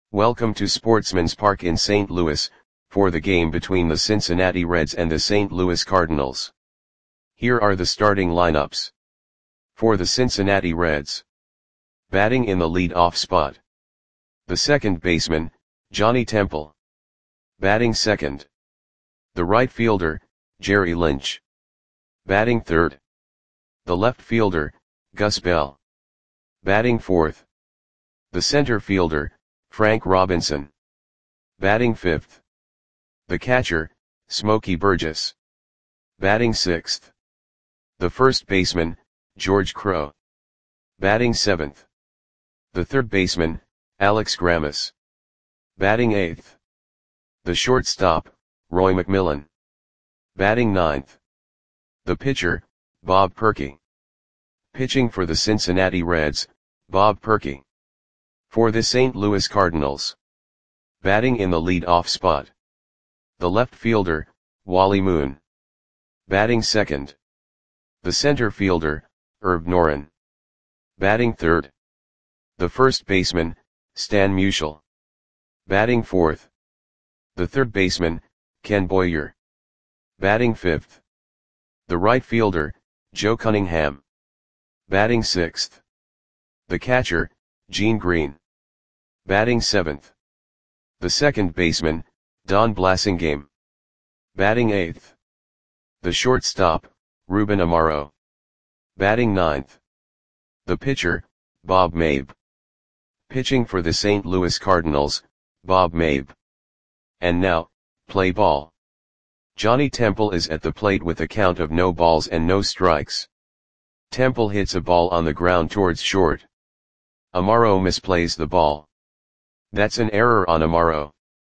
Welcome to Sportsman's Park in St. Louis, for the game between the Cincinnati Reds and the St. Louis Cardinals. Here are the starting lineups. For the Cincinnati Reds. Batting in the lead-off spot. The second baseman, Johnny Temple. Batting second. The right fielder, Jerry Lynch. Batting third. The left fielder, Gus Bell. Batting fourth. The center fielder, Frank Robinson. Batting fifth. The catcher, Smokey Burgess. Batting sixth. The first baseman, George Crowe. Batting seventh. The third baseman, Alex Grammas. Batting eighth. The shortstop, Roy McMillan. Batting ninth. The pitcher, Bob Purkey. Pitching for the Cincinnati Reds, Bob Purkey. For the St. Louis Cardinals. Batting in the lead-off spot. The left fielder, Wally Moon. Batting second. The center fielder, Herb Noren. Batting third. The first baseman, Stan Musial. Batting fourth. The third baseman, Ken Boyer. Batting fifth. The right fielder, Joe Cunningham. Batting sixth. The catcher, Gene Green. Batting seventh. The second baseman, Don Blasingame. Batting eighth. The shortstop, Ruben Amaro. Batting ninth. The pitcher, Bob Mabe. Pitching for the St. Louis Cardinals, Bob Mabe. And now, play ball. Johnny Temple is at the plate with a count of no balls and no strikes. Temple hits a ball on the ground towards short. Amaro misplays the ball. That's an error on Amaro.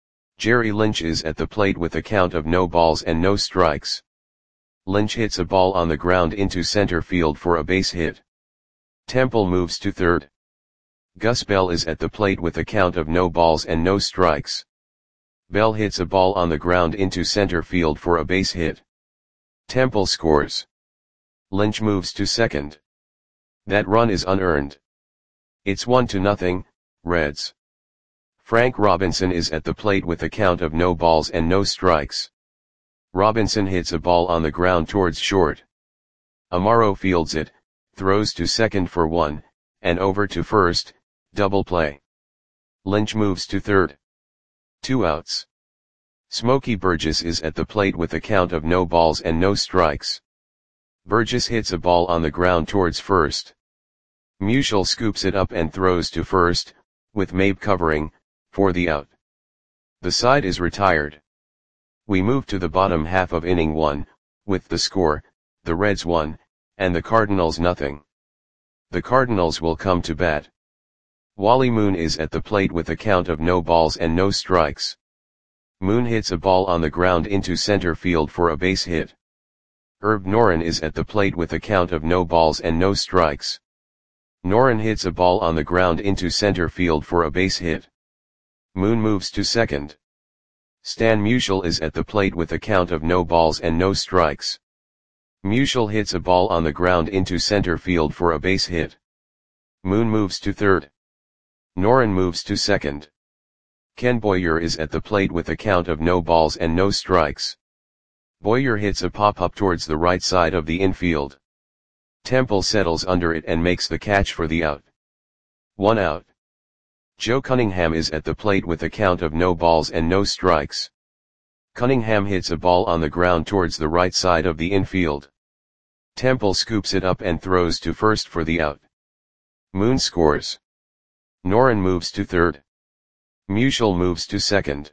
Jerry Lynch is at the plate with a count of no balls and no strikes. Lynch hits a ball on the ground into center field for a base hit. Temple moves to third. Gus Bell is at the plate with a count of no balls and no strikes. Bell hits a ball on the ground into center field for a base hit. Temple scores. Lynch moves to second. That run is unearned. It's 1-0, Reds. Frank Robinson is at the plate with a count of no balls and no strikes. Robinson hits a ball on the ground towards short. Amaro fields it, throws to second for one, and over to first, double play. Lynch moves to third. 2 outs. Smokey Burgess is at the plate with a count of no balls and no strikes. Burgess hits a ball on the ground towards first. Musial scoops it up and throws to first, with Mabe covering, for the out. The side is retired. We move to the bottom half of inning 1, with the score, the Reds 1, and the Cardinals nothing. The Cardinals will come to bat. Wally Moon is at the plate with a count of no balls and no strikes. Moon hits a ball on the ground into center field for a base hit. Herb Noren is at the plate with a count of no balls and no strikes. Noren hits a ball on the ground into center field for a base hit. Moon moves to second. Stan Musial is at the plate with a count of no balls and no strikes. Musial hits a ball on the ground into center field for a base hit. Moon moves to third. Noren moves to second. Ken Boyer is at the plate with a count of no balls and no strikes. Boyer hits a pop-up towards the right side of the infield. Temple settles under it and makes the catch for the out. 1 out. Joe Cunningham is at the plate with a count of no balls and no strikes. Cunningham hits a ball on the ground towards the right side of the infield. Temple scoops it up and throws to first for the out. Moon scores. Noren moves to third. Musial moves to second.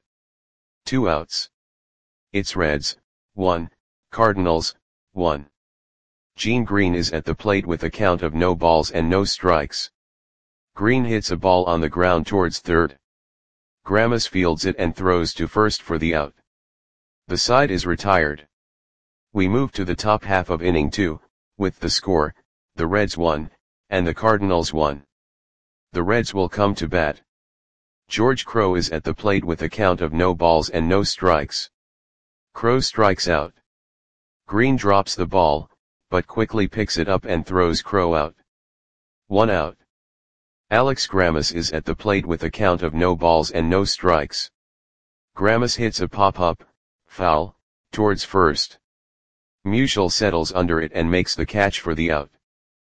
2 outs. It's Reds, 1, Cardinals, 1. Gene Green is at the plate with a count of no balls and no strikes. Green hits a ball on the ground towards third. Grammas fields it and throws to first for the out. The side is retired. We move to the top half of inning 2, with the score, the Reds 1, and the Cardinals 1. The Reds will come to bat. George Crowe is at the plate with a count of no balls and no strikes. Crowe strikes out. Green drops the ball, but quickly picks it up and throws Crowe out. 1 out. Alex Grammas is at the plate with a count of no balls and no strikes. Grammas hits a pop-up, foul, towards first. Musial settles under it and makes the catch for the out.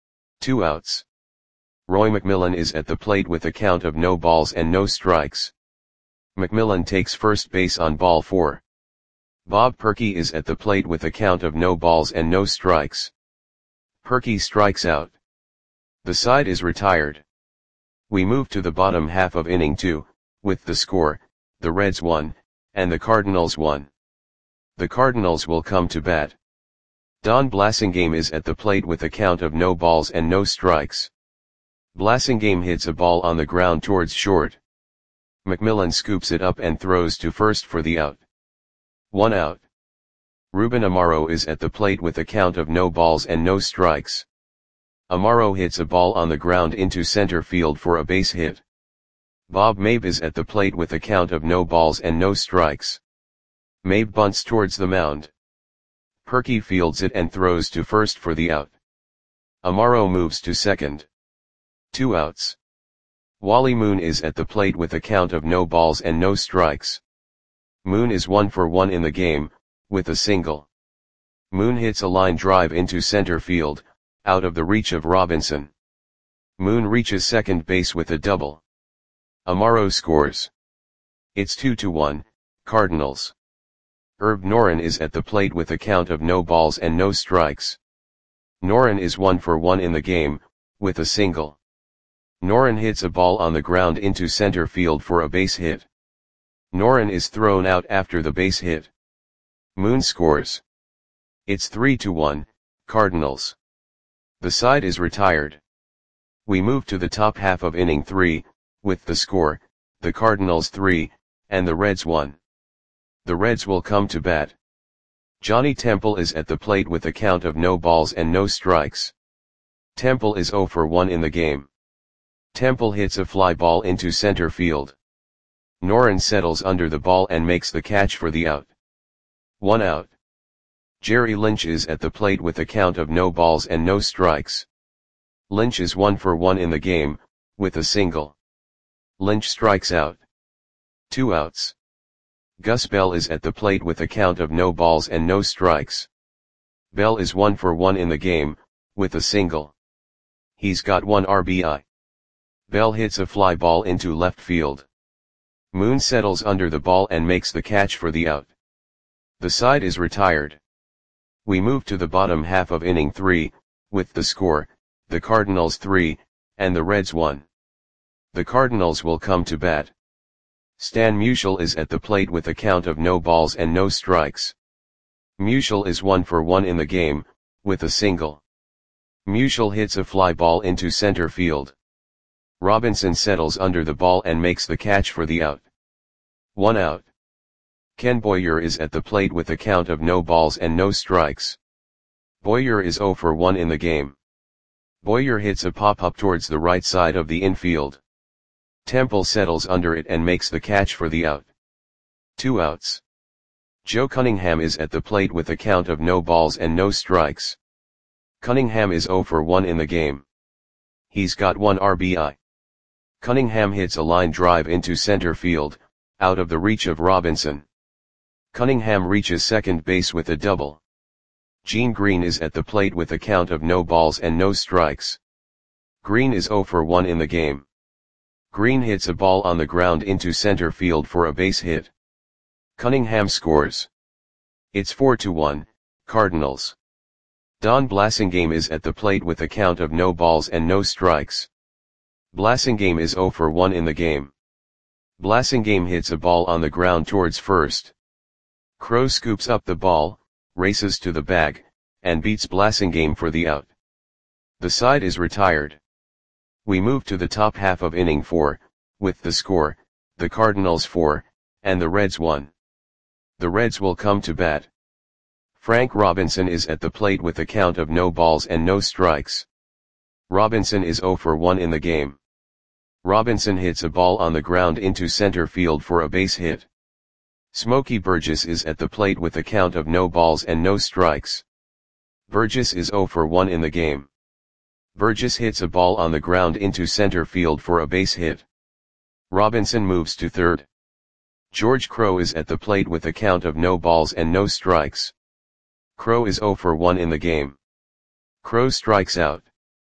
2 outs. Roy McMillan is at the plate with a count of no balls and no strikes. McMillan takes first base on ball 4. Bob Perky is at the plate with a count of no balls and no strikes. Perky strikes out. The side is retired. We move to the bottom half of inning 2, with the score, the Reds 1, and the Cardinals 1. The Cardinals will come to bat. Don Blasingame is at the plate with a count of no balls and no strikes. Blasingame hits a ball on the ground towards short. McMillan scoops it up and throws to first for the out. 1 out. Ruben Amaro is at the plate with a count of no balls and no strikes. Amaro hits a ball on the ground into center field for a base hit. Bob Mabe is at the plate with a count of no balls and no strikes. Mabe bunts towards the mound. Perky fields it and throws to first for the out. Amaro moves to second. 2 outs. Wally Moon is at the plate with a count of no balls and no strikes. Moon is 1 for 1 in the game, with a single. Moon hits a line drive into center field, out of the reach of Robinson. Moon reaches second base with a double. Amaro scores. It's 2-1, Cardinals. Herb Noren is at the plate with a count of no balls and no strikes. Noren is 1 for 1 in the game, with a single. Noren hits a ball on the ground into center field for a base hit. Noren is thrown out after the base hit. Moon scores. It's 3-1, Cardinals. The side is retired. We move to the top half of inning 3, with the score, the Cardinals 3, and the Reds 1. The Reds will come to bat. Johnny Temple is at the plate with a count of no balls and no strikes. Temple is 0 for 1 in the game. Temple hits a fly ball into center field. Noren settles under the ball and makes the catch for the out. 1 out. Jerry Lynch is at the plate with a count of no balls and no strikes. Lynch is 1 for 1 in the game, with a single. Lynch strikes out. 2 outs. Gus Bell is at the plate with a count of no balls and no strikes. Bell is 1 for 1 in the game, with a single. He's got 1 RBI. Bell hits a fly ball into left field. Moon settles under the ball and makes the catch for the out. The side is retired. We move to the bottom half of inning 3, with the score, the Cardinals 3, and the Reds 1. The Cardinals will come to bat. Stan Musial is at the plate with a count of no balls and no strikes. Musial is 1 for 1 in the game, with a single. Musial hits a fly ball into center field. Robinson settles under the ball and makes the catch for the out. 1 out. Ken Boyer is at the plate with a count of no balls and no strikes. Boyer is 0 for 1 in the game. Boyer hits a pop-up towards the right side of the infield. Temple settles under it and makes the catch for the out. 2 outs. Joe Cunningham is at the plate with a count of no balls and no strikes. Cunningham is 0 for 1 in the game. He's got 1 RBI. Cunningham hits a line drive into center field, out of the reach of Robinson. Cunningham reaches second base with a double. Gene Green is at the plate with a count of no balls and no strikes. Green is 0 for 1 in the game. Green hits a ball on the ground into center field for a base hit. Cunningham scores. It's 4-1, Cardinals. Don Blasingame is at the plate with a count of no balls and no strikes. Blasingame is 0 for 1 in the game. Blasingame hits a ball on the ground towards first. Crow scoops up the ball, races to the bag, and beats Blasingame for the out. The side is retired. We move to the top half of inning 4, with the score, the Cardinals 4, and the Reds 1. The Reds will come to bat. Frank Robinson is at the plate with a count of no balls and no strikes. Robinson is 0 for 1 in the game. Robinson hits a ball on the ground into center field for a base hit. Smokey Burgess is at the plate with a count of no balls and no strikes. Burgess is 0 for 1 in the game. Burgess hits a ball on the ground into center field for a base hit. Robinson moves to third. George Crowe is at the plate with a count of no balls and no strikes. Crowe is 0 for 1 in the game. Crowe strikes out.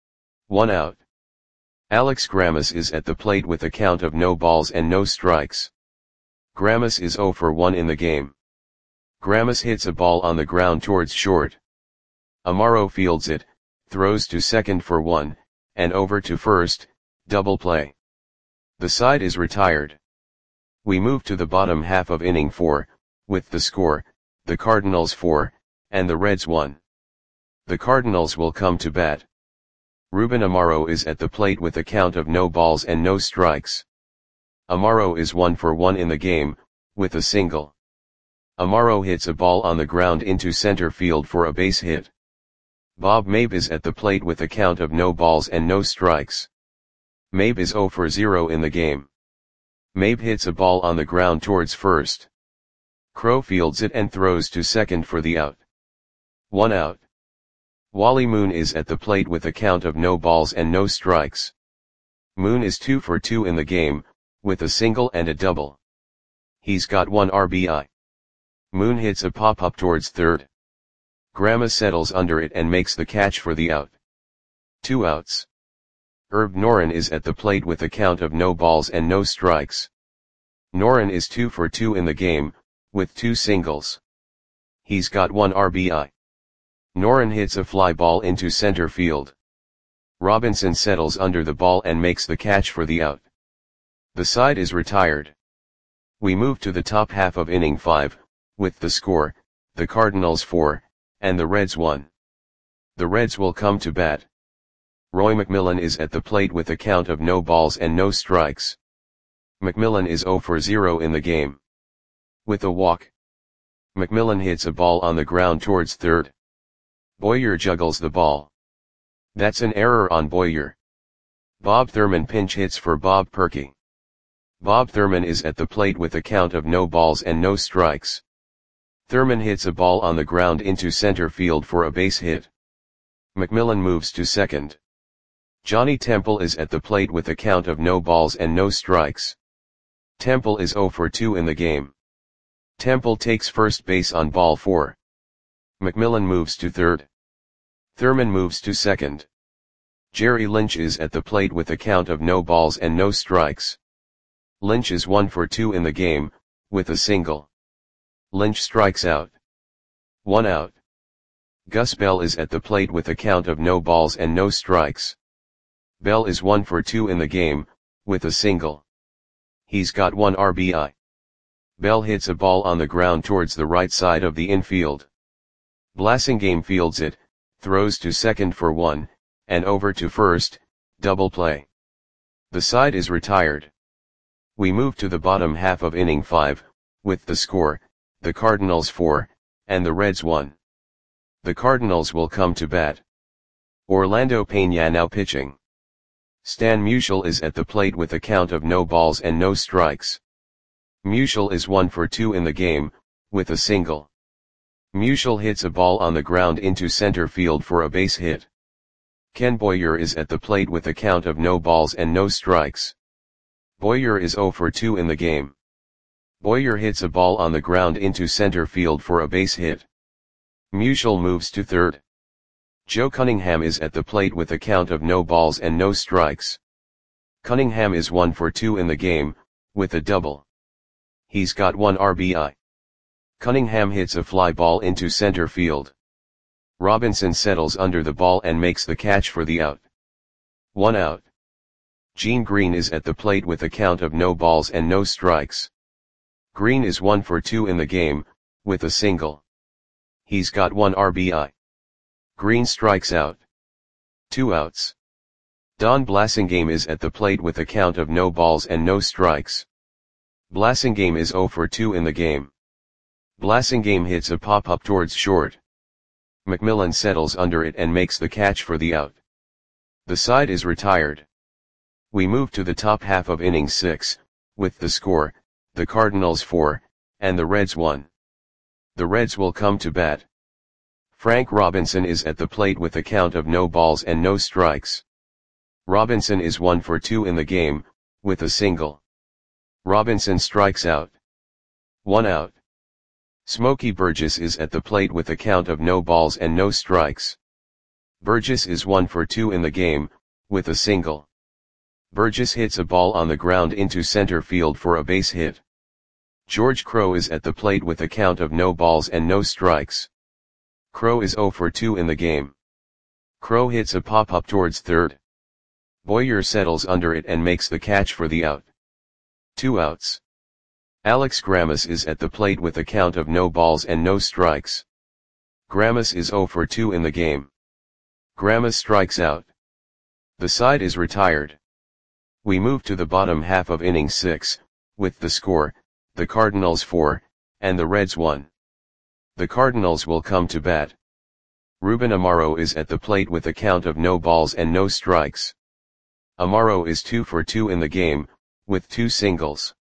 1 out. Alex Grammas is at the plate with a count of no balls and no strikes. Grammas is 0 for 1 in the game. Grammas hits a ball on the ground towards short. Amaro fields it, throws to second for 1, and over to first, double play. The side is retired. We move to the bottom half of inning 4, with the score, the Cardinals 4, and the Reds 1. The Cardinals will come to bat. Ruben Amaro is at the plate with a count of no balls and no strikes. Amaro is 1 for 1 in the game, with a single. Amaro hits a ball on the ground into center field for a base hit. Bob Mabe is at the plate with a count of no balls and no strikes. Mabe is 0 for 0 in the game. Mabe hits a ball on the ground towards first. Crowe fields it and throws to second for the out. 1 out. Wally Moon is at the plate with a count of no balls and no strikes. Moon is 2 for 2 in the game, with a single and a double. He's got 1 RBI. Moon hits a pop-up towards third. Grammas settles under it and makes the catch for the out. 2 outs. Herb Noren is at the plate with a count of no balls and no strikes. Noren is 2 for 2 in the game, with 2 singles. He's got 1 RBI. Noren hits a fly ball into center field. Robinson settles under the ball and makes the catch for the out. The side is retired. We move to the top half of inning 5, with the score, the Cardinals 4, and the Reds 1. The Reds will come to bat. Roy McMillan is at the plate with a count of no balls and no strikes. McMillan is 0 for 0 in the game. With a walk. McMillan hits a ball on the ground towards third. Boyer juggles the ball. That's an error on Boyer. Bob Thurman pinch hits for Bob Perky. Bob Thurman is at the plate with a count of no balls and no strikes. Thurman hits a ball on the ground into center field for a base hit. McMillan moves to second. Johnny Temple is at the plate with a count of no balls and no strikes. Temple is 0 for 2 in the game. Temple takes first base on ball 4. McMillan moves to third. Thurman moves to second. Jerry Lynch is at the plate with a count of no balls and no strikes. Lynch is 1 for 2 in the game, with a single. Lynch strikes out. 1 out. Gus Bell is at the plate with a count of no balls and no strikes. Bell is 1 for 2 in the game, with a single. He's got 1 RBI. Bell hits a ball on the ground towards the right side of the infield. Blasingame fields it, throws to second for 1, and over to first, double play. The side is retired. We move to the bottom half of inning 5, with the score, the Cardinals 4, and the Reds 1. The Cardinals will come to bat. Orlando Peña now pitching. Stan Musial is at the plate with a count of no balls and no strikes. Musial is 1 for 2 in the game, with a single. Musial hits a ball on the ground into center field for a base hit. Ken Boyer is at the plate with a count of no balls and no strikes. Boyer is 0 for 2 in the game. Boyer hits a ball on the ground into center field for a base hit. Musial moves to third. Joe Cunningham is at the plate with a count of no balls and no strikes. Cunningham is 1 for 2 in the game, with a double. He's got 1 RBI. Cunningham hits a fly ball into center field. Robinson settles under the ball and makes the catch for the out. 1 out. Gene Green is at the plate with a count of no balls and no strikes. Green is 1 for 2 in the game, with a single. He's got 1 RBI. Green strikes out. 2 outs. Don Blasingame is at the plate with a count of no balls and no strikes. Blasingame is 0 for 2 in the game. Blasingame hits a pop-up towards short. McMillan settles under it and makes the catch for the out. The side is retired. We move to the top half of inning 6, with the score, the Cardinals 4, and the Reds 1. The Reds will come to bat. Frank Robinson is at the plate with a count of no balls and no strikes. Robinson is 1 for 2 in the game, with a single. Robinson strikes out. 1 out. Smokey Burgess is at the plate with a count of no balls and no strikes. Burgess is 1 for 2 in the game, with a single. Burgess hits a ball on the ground into center field for a base hit. George Crowe is at the plate with a count of no balls and no strikes. Crowe is 0 for 2 in the game. Crowe hits a pop-up towards third. Boyer settles under it and makes the catch for the out. 2 outs. Alex Grammas is at the plate with a count of no balls and no strikes. Grammas is 0 for 2 in the game. Grammas strikes out. The side is retired. We move to the bottom half of inning 6, with the score, the Cardinals 4, and the Reds 1. The Cardinals will come to bat. Ruben Amaro is at the plate with a count of no balls and no strikes. Amaro is 2 for 2 in the game, with 2 singles.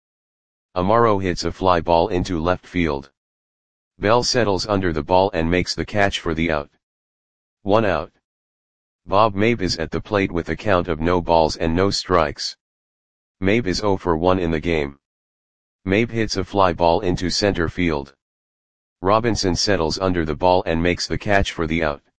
Amaro hits a fly ball into left field. Bell settles under the ball and makes the catch for the out. 1 out. Bob Mabe is at the plate with a count of no balls and no strikes. Mabe is 0 for 1 in the game. Mabe hits a fly ball into center field. Robinson settles under the ball and makes the catch for the out.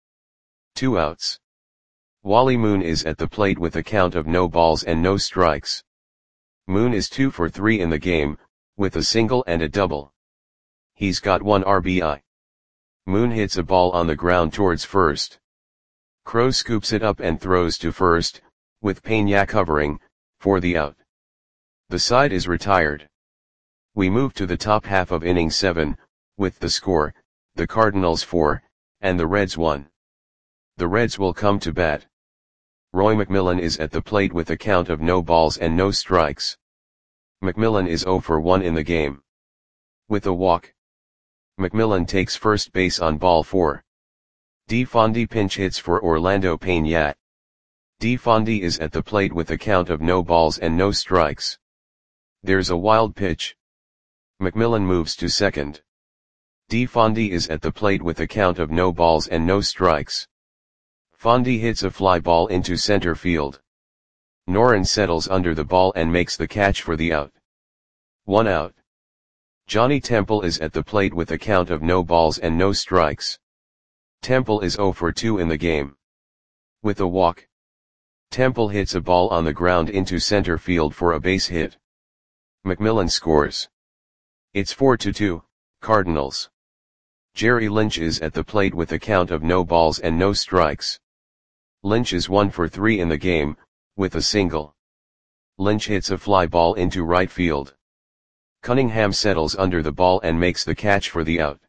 2 outs. Wally Moon is at the plate with a count of no balls and no strikes. Moon is 2 for 3 in the game, with a single and a double. He's got 1 RBI. Moon hits a ball on the ground towards first. Crowe scoops it up and throws to first, with Peña covering, for the out. The side is retired. We move to the top half of inning 7, with the score, the Cardinals 4, and the Reds 1. The Reds will come to bat. Roy McMillan is at the plate with a count of no balls and no strikes. McMillan is 0 for 1 in the game. With a walk. McMillan takes first base on ball 4. DeFondy pinch hits for Orlando Peña. DeFondy is at the plate with a count of no balls and no strikes. There's a wild pitch. McMillan moves to second. DeFondy is at the plate with a count of no balls and no strikes. Fondy hits a fly ball into center field. Noren settles under the ball and makes the catch for the out. 1 out. Johnny Temple is at the plate with a count of no balls and no strikes. Temple is 0 for 2 in the game. With a walk. Temple hits a ball on the ground into center field for a base hit. McMillan scores. It's 4-2, Cardinals. Jerry Lynch is at the plate with a count of no balls and no strikes. Lynch is 1 for 3 in the game, with a single. Lynch hits a fly ball into right field. Cunningham settles under the ball and makes the catch for the out.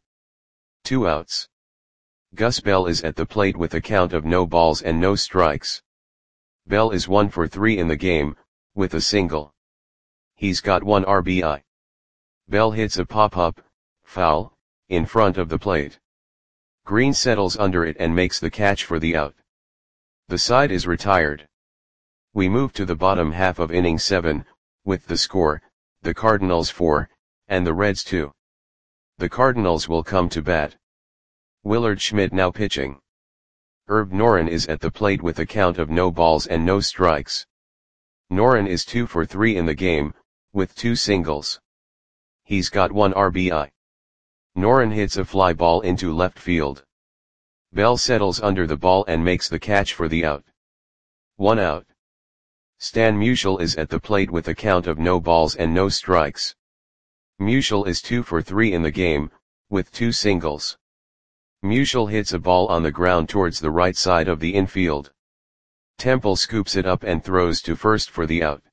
2 outs. Gus Bell is at the plate with a count of no balls and no strikes. Bell is 1 for 3 in the game, with a single. He's got 1 RBI. Bell hits a pop-up, foul, in front of the plate. Green settles under it and makes the catch for the out. The side is retired. We move to the bottom half of inning 7, with the score, the Cardinals 4, and the Reds 2. The Cardinals will come to bat. Willard Schmidt now pitching. Herb Noren is at the plate with a count of no balls and no strikes. Noren is 2 for 3 in the game, with 2 singles. He's got 1 RBI. Noren hits a fly ball into left field. Bell settles under the ball and makes the catch for the out. 1 out. Stan Musial is at the plate with a count of no balls and no strikes. Musial is 2 for 3 in the game, with 2 singles. Musial hits a ball on the ground towards the right side of the infield. Temple scoops it up and throws to first for the out.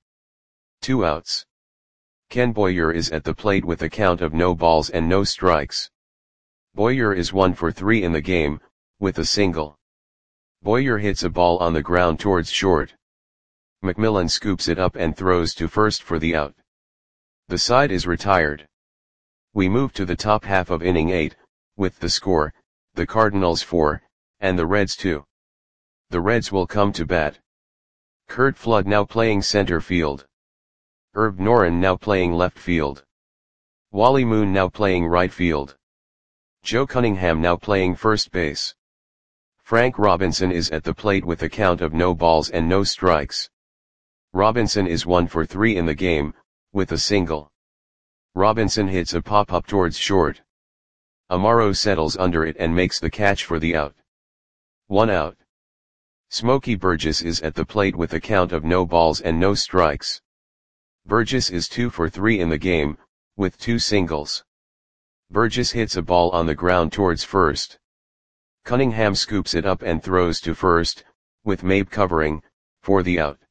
2 outs. Ken Boyer is at the plate with a count of no balls and no strikes. Boyer is 1 for 3 in the game, with a single. Boyer hits a ball on the ground towards short. McMillan scoops it up and throws to first for the out. The side is retired. We move to the top half of inning 8, with the score, the Cardinals 4, and the Reds 2. The Reds will come to bat. Curt Flood now playing center field. Herb Noren now playing left field. Wally Moon now playing right field. Joe Cunningham now playing first base. Frank Robinson is at the plate with a count of no balls and no strikes. Robinson is 1 for 3 in the game, with a single. Robinson hits a pop-up towards short. Amaro settles under it and makes the catch for the out. 1 out. Smokey Burgess is at the plate with a count of no balls and no strikes. Burgess is 2 for 3 in the game, with 2 singles. Burgess hits a ball on the ground towards first. Cunningham scoops it up and throws to first, with Mabe covering, for the out.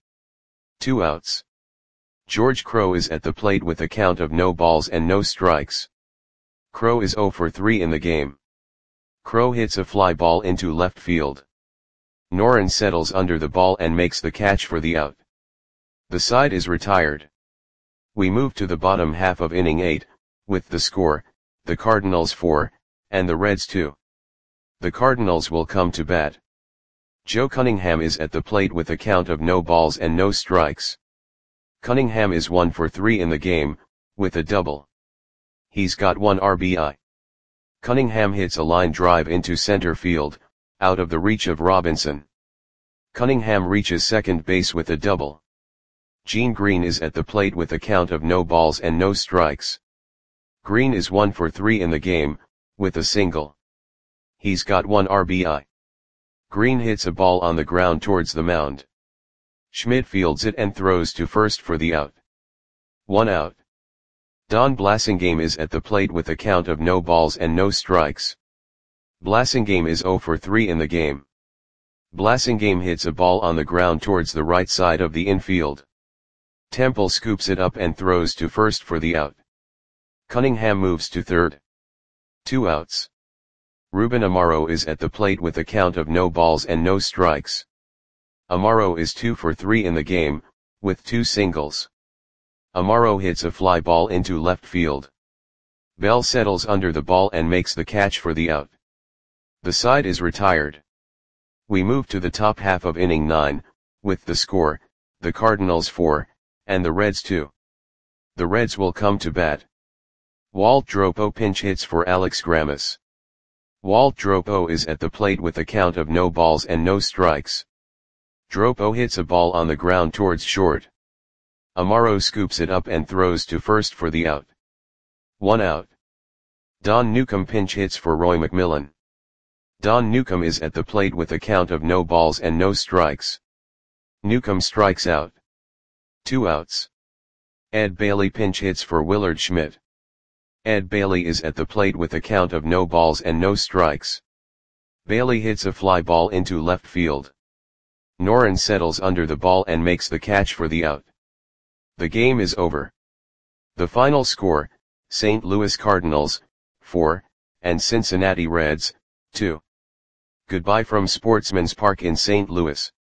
2 outs. George Crowe is at the plate with a count of no balls and no strikes. Crowe is 0 for 3 in the game. Crowe hits a fly ball into left field. Noren settles under the ball and makes the catch for the out. The side is retired. We move to the bottom half of inning 8, with the score, the Cardinals 4, and the Reds 2. The Cardinals will come to bat. Joe Cunningham is at the plate with a count of no balls and no strikes. Cunningham is 1 for 3 in the game, with a double. He's got 1 RBI. Cunningham hits a line drive into center field, out of the reach of Robinson. Cunningham reaches second base with a double. Gene Green is at the plate with a count of no balls and no strikes. Green is 1 for 3 in the game, with a single. He's got 1 RBI. Green hits a ball on the ground towards the mound. Schmidt fields it and throws to first for the out. 1 out. Don Blasingame is at the plate with a count of no balls and no strikes. Blasingame is 0 for 3 in the game. Blasingame hits a ball on the ground towards the right side of the infield. Temple scoops it up and throws to first for the out. Cunningham moves to third. 2 outs. Ruben Amaro is at the plate with a count of no balls and no strikes. Amaro is 2 for 3 in the game, with 2 singles. Amaro hits a fly ball into left field. Bell settles under the ball and makes the catch for the out. The side is retired. We move to the top half of inning 9, with the score, the Cardinals 4, and the Reds 2. The Reds will come to bat. Walt Dropo pinch hits for Alex Grammas. Walt Dropo is at the plate with a count of no balls and no strikes. Dropo hits a ball on the ground towards short. Amaro scoops it up and throws to first for the out. 1 out. Don Newcomb pinch hits for Roy McMillan. Don Newcomb is at the plate with a count of no balls and no strikes. Newcomb strikes out. 2 outs. Ed Bailey pinch hits for Willard Schmidt. Ed Bailey is at the plate with a count of no balls and no strikes. Bailey hits a fly ball into left field. Noren settles under the ball and makes the catch for the out. The game is over. The final score, St. Louis Cardinals, 4, and Cincinnati Reds, 2. Goodbye from Sportsman's Park in St. Louis.